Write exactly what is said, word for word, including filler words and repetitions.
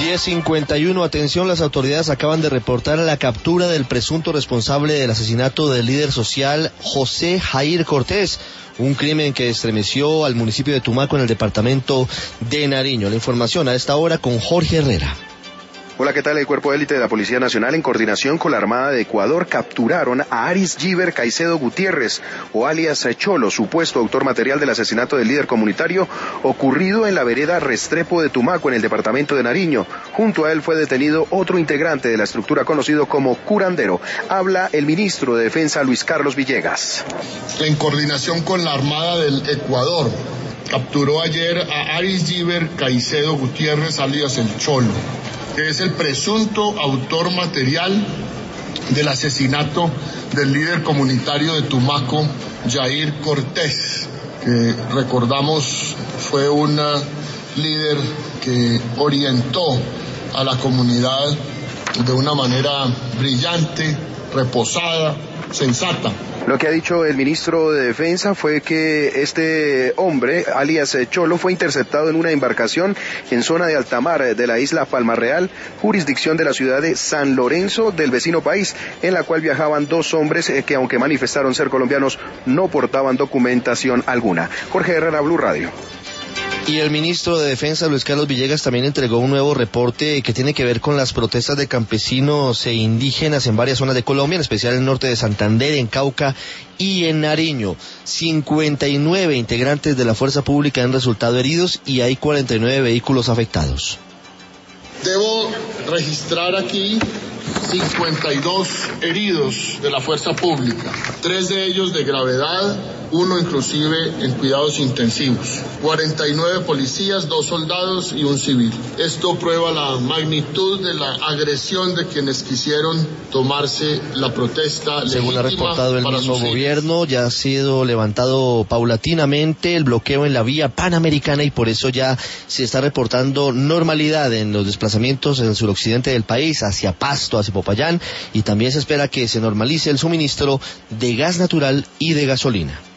diez cincuenta y uno, atención, las autoridades acaban de reportar la captura del presunto responsable del asesinato del líder social José Jair Cortés, un crimen que estremeció al municipio de Tumaco en el departamento de Nariño. La información a esta hora con Jorge Herrera. Hola, ¿qué tal? El Cuerpo de Élite de la Policía Nacional, en coordinación con la Armada de Ecuador, capturaron a Aris Giver Caicedo Gutiérrez, o alias Cholo, supuesto autor material del asesinato del líder comunitario ocurrido en la vereda Restrepo de Tumaco, en el departamento de Nariño. Junto a él fue detenido otro integrante de la estructura conocido como Curandero. Habla el ministro de Defensa, Luis Carlos Villegas. En coordinación con la Armada del Ecuador, capturó ayer a Aris Giver Caicedo Gutiérrez, alias el Cholo, que es el presunto autor material del asesinato del líder comunitario de Tumaco, Jair Cortés, que recordamos fue un líder que orientó a la comunidad de una manera brillante, reposada, sensata. Lo que ha dicho el ministro de Defensa fue que este hombre, alias Cholo, fue interceptado en una embarcación en zona de alta mar de la isla Palmarreal, jurisdicción de la ciudad de San Lorenzo del vecino país, en la cual viajaban dos hombres que, aunque manifestaron ser colombianos, no portaban documentación alguna. Jorge Herrera, Blue Radio. Y el ministro de Defensa, Luis Carlos Villegas, también entregó un nuevo reporte que tiene que ver con las protestas de campesinos e indígenas en varias zonas de Colombia, en especial en el norte de Santander, en Cauca y en Nariño. cincuenta y nueve integrantes de la fuerza pública han resultado heridos y hay cuarenta y nueve vehículos afectados. Debo registrar aquí cincuenta y dos heridos de la fuerza pública, tres de ellos de gravedad, uno inclusive en cuidados intensivos, cuarenta y nueve policías, dos soldados y un civil. Esto prueba la magnitud de la agresión de quienes quisieron tomarse la protesta. Según ha reportado el mismo gobierno, ya ha sido levantado paulatinamente el bloqueo en la vía panamericana y por eso ya se está reportando normalidad en los desplazamientos en el suroccidente del país, hacia Pasto, hacia Popayán, y también se espera que se normalice el suministro de gas natural y de gasolina.